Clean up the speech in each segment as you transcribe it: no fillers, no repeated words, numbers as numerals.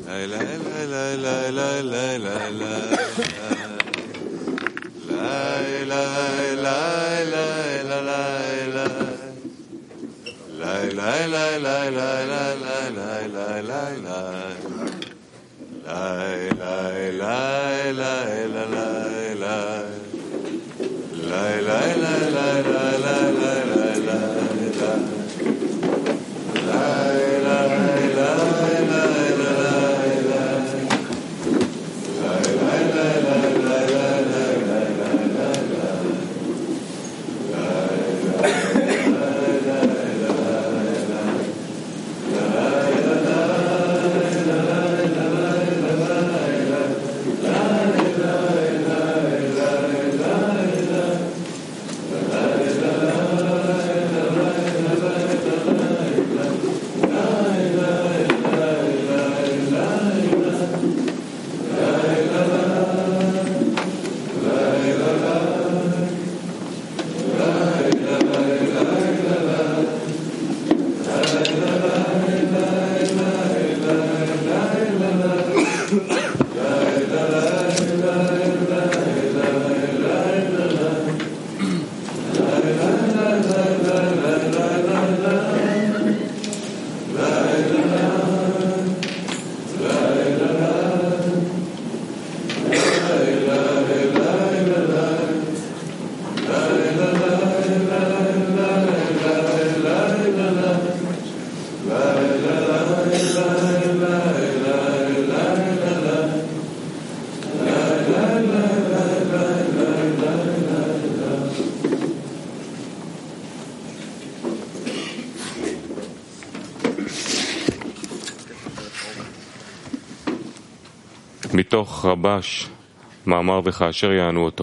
מתוך רבש, מאמר וכאשר יענו אותו.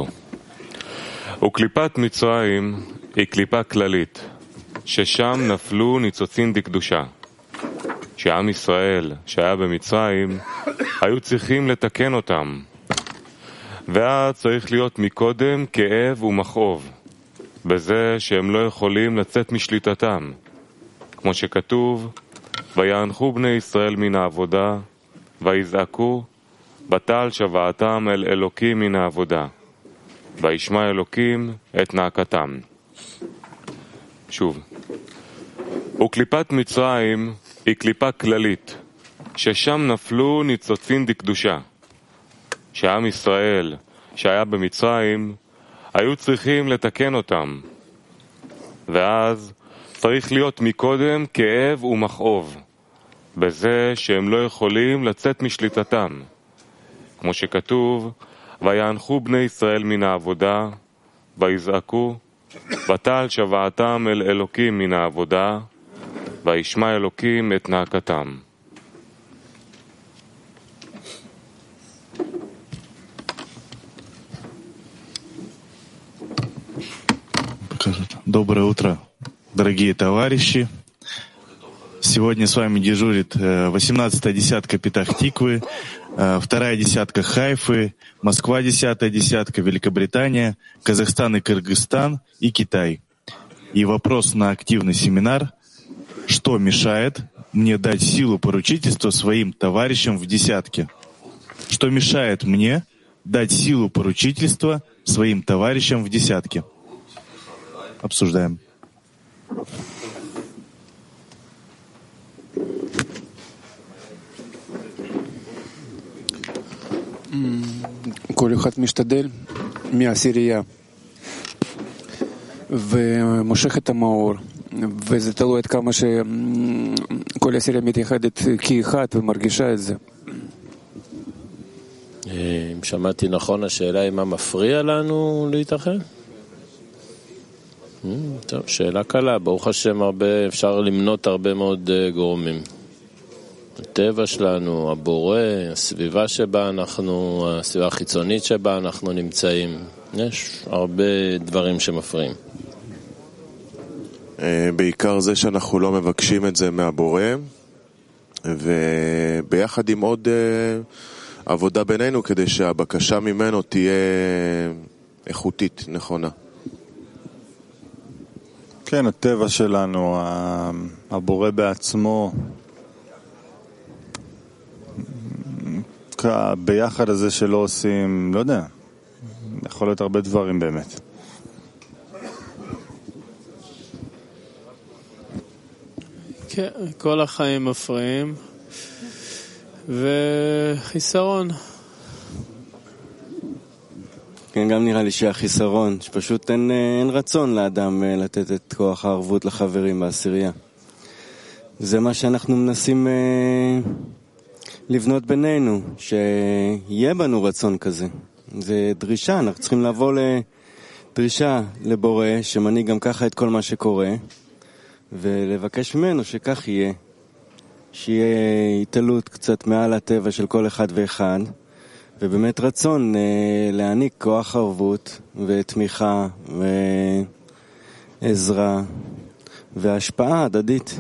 וקליפת מצרים היא קליפה כללית, ששם נפלו ניצוצין דקדושה. שעם ישראל שהיה במצרים היו צריכים לתקן אותם, ואז צריך להיות מקודם כאב ומכאוב, בזה שהם לא יכולים לצאת משליטתם, כמו שכתוב, ויאנחו בני ישראל מן העבודה, ויזעקו, בטל שוועתם אל אלוקים מן העבודה, וישמע אלוקים את נאקתם. שוב, וקליפת מצרים היא קליפה כללית, ששם נפלו ניצוצין דקדושה. שעם ישראל שהיה במצרים היו צריכים לתקן אותם, ואז צריך להיות מקודם כאב ומכאוב, בזה שהם לא יכולים לצאת משליטתם, כמו שכתוב, ויאנחו בני ישראל מן העבודה, ויזעקו, בטל שוועתם אל אלוקים מן העבודה, וישמע אלוקים את נאקתם. Доброе утро, дорогие товарищи. Сегодня с вами дежурит 18-я десятка Петах-Тиквы, 2-я десятка Хайфы, Москва 10-я десятка, Великобритания, Казахстан и Кыргызстан и Китай. И вопрос на активный семинар: что мешает мне дать силу поручительства своим товарищам в десятке? Что мешает мне дать силу поручительства своим товарищам в десятке? Обсуждаем. כל אחד משתדל מהעשירייה ומושך את המאור, וזה תלוי עד כמה שכל העשירייה מתייחדת כאחד ומרגישה את זה. אם שמעתי נכון, השאלה היא מה מפריע לנו להתאחד? טוב, שאלה קלה. ברוך השם, אפשר למנות הרבה מאוד גורמים. הטבע שלנו, הבורא, הסביבה שבה אנחנו, הסביבה החיצונית שבה אנחנו נמצאים. יש הרבה דברים שמפריעים. בעיקר זה שאנחנו לא מבקשים את זה מהבורא, וביחד עם עוד עבודה בינינו כדי שהבקשה ממנו תהיה איכותית, נכונה. כן, הטבע שלנו, הבורא בעצמו בדיוק הביחד הזה שלא עושים, לא יודע, יכול להיות הרבה דברים באמת. כן, כל החיים מפריעים וחיסרון. כן, גם נראה לי שהחיסרון, שפשוט אין רצון לאדם לתת את כוח הערבות לחברים בעשירייה. זה מה שאנחנו מנסים לבנות בינינו, שיהיה בנו רצון כזה. זה דרישה, אנחנו צריכים לבוא לדרישה לבורא, שמנהיג גם ככה את כל מה שקורה, ולבקש ממנו שכך יהיה. שיהיה התעלות קצת מעל הטבע של כל אחד ואחד, ובאמת רצון להעניק כוח ערבות ותמיכה ועזרה והשפעה הדדית.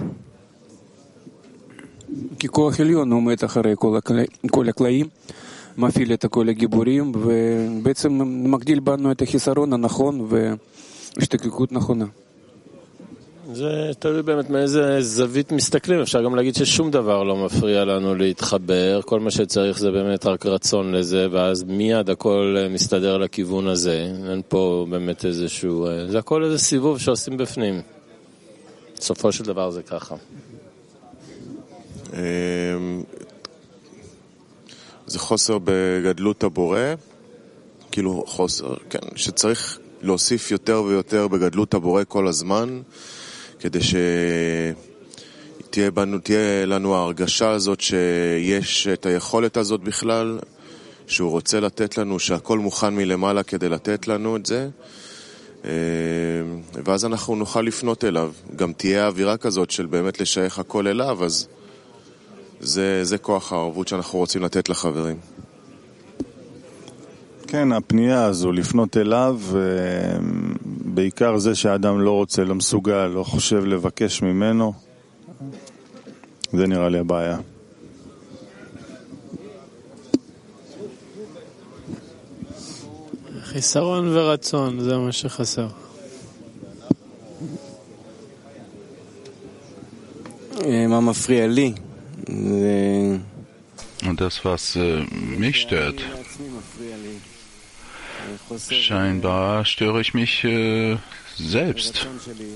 כי כוח עליון עומד אחרי כל הקלעים, מפעיל את כל הגיבורים, ובעצם מגדיל בנו את החיסרון הנכון והשתקקות נכונה. זה תלוי באמת מאיזה זווית מסתכלים. אפשר גם להגיד ששום דבר לא מפריע לנו להתחבר, כל מה שצריך זה באמת רק רצון לזה, ואז מיד הכל מסתדר לכיוון הזה. אין פה באמת איזשהו, זה הכל איזה סיבוב שעושים בפנים. בסופו של דבר זה ככה. זה חוסר בגדלות הבורא, כאילו חוסר, כן, שצריך להוסיף יותר ויותר בגדלות הבורא כל הזמן, כדי שתהיה לנו ההרגשה הזאת שיש את היכולת הזאת בכלל, שהוא רוצה לתת לנו, שהכל מוכן מלמעלה כדי לתת לנו את זה, ואז אנחנו נוכל לפנות אליו. גם תהיה האווירה כזאת של באמת לשייך הכל אליו, אז זה כוח הערבות שאנחנו רוצים לתת לחברים. כן, הפנייה הזו, לפנות אליו, בעיקר זה שהאדם לא רוצה, לא מסוגל, לא חושב לבקש ממנו, זה נראה לי הבעיה. חיסרון ורצון, זה מה שחסר. מה מפריע לי? Und das, was mich stört, scheinbar störe ich mich selbst.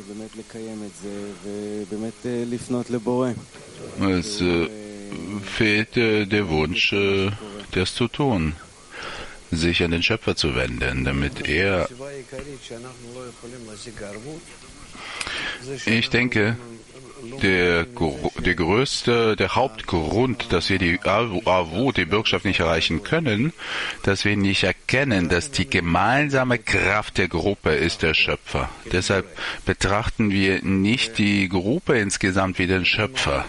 Es fehlt der Wunsch, das zu tun, sich an den Schöpfer zu wenden, damit er... Ich denke, der Hauptgrund, dass wir die Avut, die Bürgschaft nicht erreichen können, dass wir nicht erkennen, dass die gemeinsame Kraft der Gruppe ist der Schöpfer. Deshalb betrachten wir nicht die Gruppe insgesamt wie den Schöpfer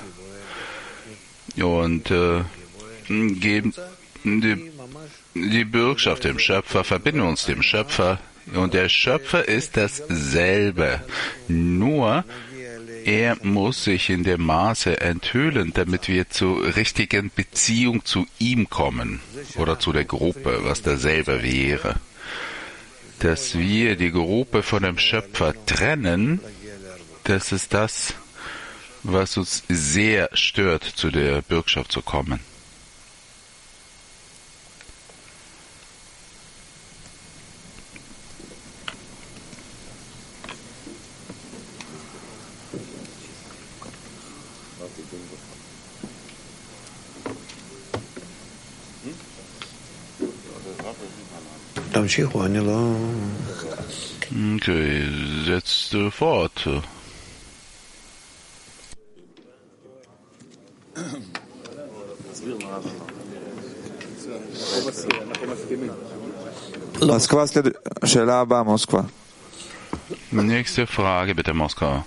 und geben die Bürgschaft dem Schöpfer, verbinden uns dem Schöpfer, und der Schöpfer ist dasselbe, nur er muss sich in dem Maße enthüllen, damit wir zur richtigen Beziehung zu ihm kommen oder zu der Gruppe, was dasselbe wäre. Dass wir die Gruppe von dem Schöpfer trennen, das ist das, was uns sehr stört, zu der Bürgschaft zu kommen. Okay, setzt fort. Moskwa, שאלה הבאה, מוסקבה. Nächste Frage bitte, Moskau.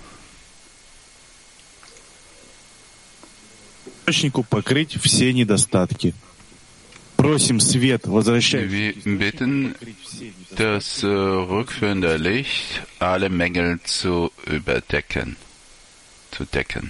Источнику покрыть все недостатки. Просим свет, возвращать. Wir bitten, das rückführende Licht alle Mängel zu überdecken, zu decken.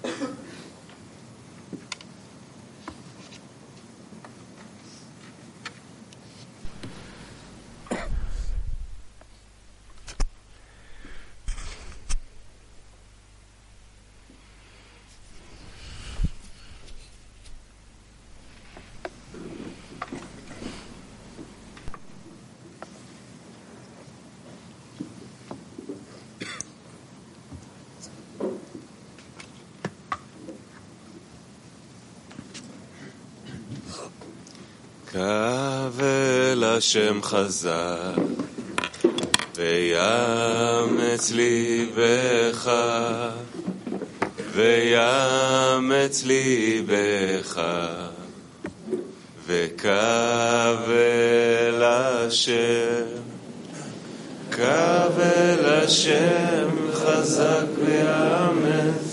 קבל השם חזק ויאמץ ליבך ויאמץ ליבך וקבל השם קבל השם חזק ויאמץ